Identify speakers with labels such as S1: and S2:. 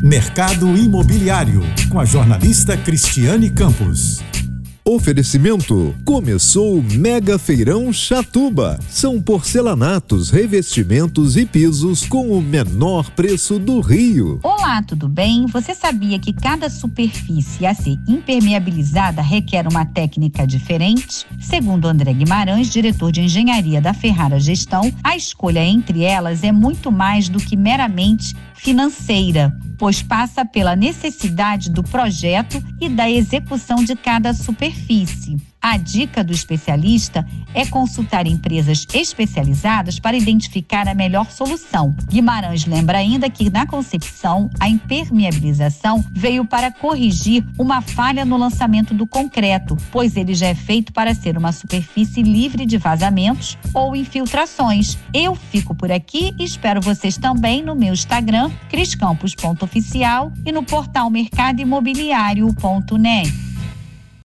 S1: Mercado Imobiliário, com a jornalista Cristiane Campos.
S2: Oferecimento: começou o Mega Feirão Chatuba. São porcelanatos, revestimentos e pisos com o menor preço do Rio.
S3: Olá, tudo bem? Você sabia que cada superfície a ser impermeabilizada requer uma técnica diferente? Segundo André Guimarães, diretor de engenharia da Ferrara Gestão, a escolha entre elas é muito mais do que meramente financeira, pois passa pela necessidade do projeto e da execução de cada superfície. A dica do especialista é consultar empresas especializadas para identificar a melhor solução. Guimarães lembra ainda que, na concepção, a impermeabilização veio para corrigir uma falha no lançamento do concreto, pois ele já é feito para ser uma superfície livre de vazamentos ou infiltrações. Eu fico por aqui e espero vocês também no meu Instagram, criscampos.oficial, e no portal mercadoimobiliario.net.